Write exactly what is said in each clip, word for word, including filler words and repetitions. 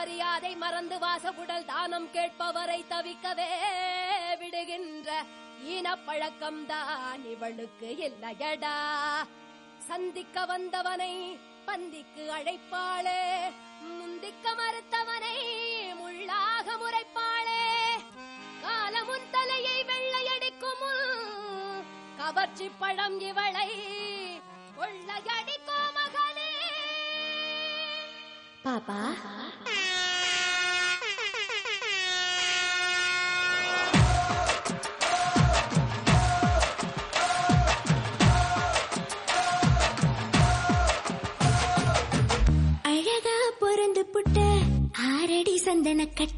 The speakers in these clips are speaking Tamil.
மரியாதை மறந்து வாசகுடல் தானம் கேட்பவரை தவிக்கவே விடுகின்ற ஈனப்பழக்கம் தான் இவளுக்கு இல்லையடா. சந்திக்க வந்தவனை பந்திக்கு அழைப்பாளே, முந்திக்க மறுத்தவனை முள்ளாக முறைப்பாளே. காலமுன் தலையை வெள்ளையடிக்கும் கவர்ச்சி பழம் இவளை கொள்ளையடிக்கும் மகனே. பாப்பா அழகா பொறந்து புட்ட ஆரடி சந்தன கட்ட,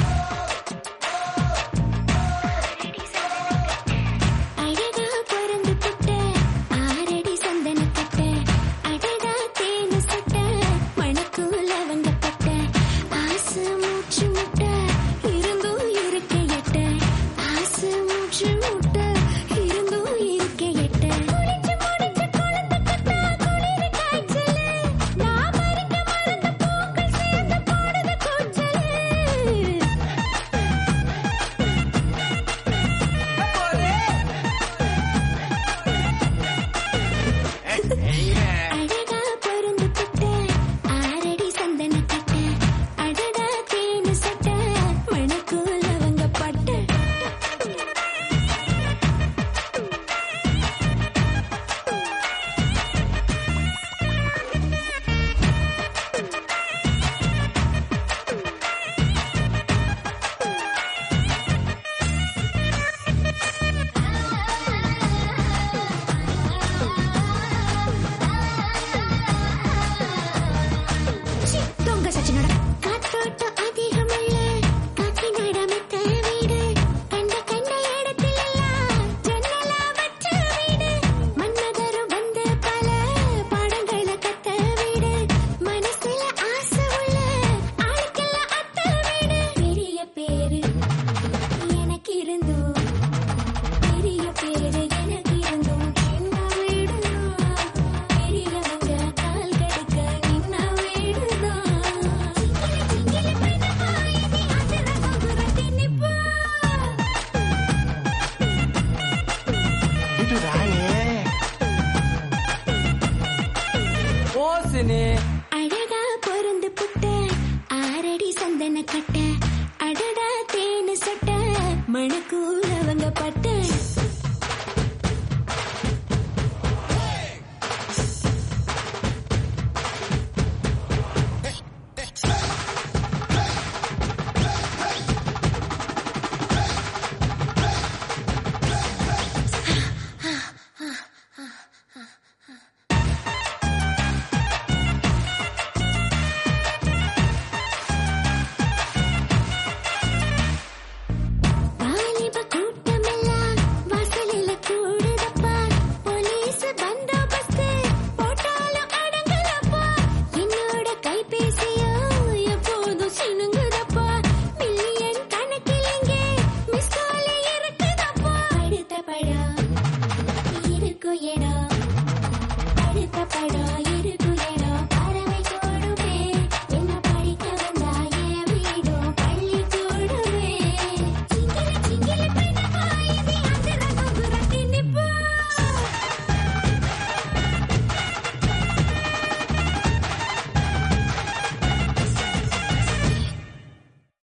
அழகா பொறந்து புட்ட ஆரடி சந்தன கட்ட, அழகா தேனு சட்ட மணக்கும் லவங்கப்பட்ட, ஆசு மூச்சு முட்ட இருந்தும் இருக்க எட்ட, ஆசு மூச்சு முட்ட இருந்தும் இருக்க எட்ட. குளிச்சு முடிச்சு குழந்தை கட்டா குளிர் காய்ச்சலு, நான் மறிக்க மறந்த பூக்கள் சேர்ந்து போடுது கூச்சலு. அழகா பொருந்து புட்ட ஆரடி சந்தன கட்ட, அடடா தேனு சட்ட மணக்கும் லவங்கப்பட்ட. சி, தொங்க சச்சினோட காத்தோட்டம் அதிகமுள்ள காக்கிநாட மெத்த வீடு, கண்ட கண்ட இடத்திலெல்லாம் ஜன்னலா வச்ச வீடு, மன்னதரும் வந்து பல பாடங்களை கத்த வீடு, மனசுல ஆசை உள்ள ஆளுக்கெல்லாம் அத்த வீடு. பெரிய பேரு எனக்கு இருந்தும், பெரிய பேரு எனக்கு இருந்தும் சின்ன வீடுதான், பெரியவங்க கால் கடுக்க நின்ன வீடுதான். சிங்கிலி சிங்கிலி பெண்ணப்பா இனி அதிர கோபுர திணிப்பா. இது ராயே ஓசினி அழகா பொருந்து புட்ட ஆரடி சந்தன கட்ட, அடடா தேனு சட்ட மணக்கூ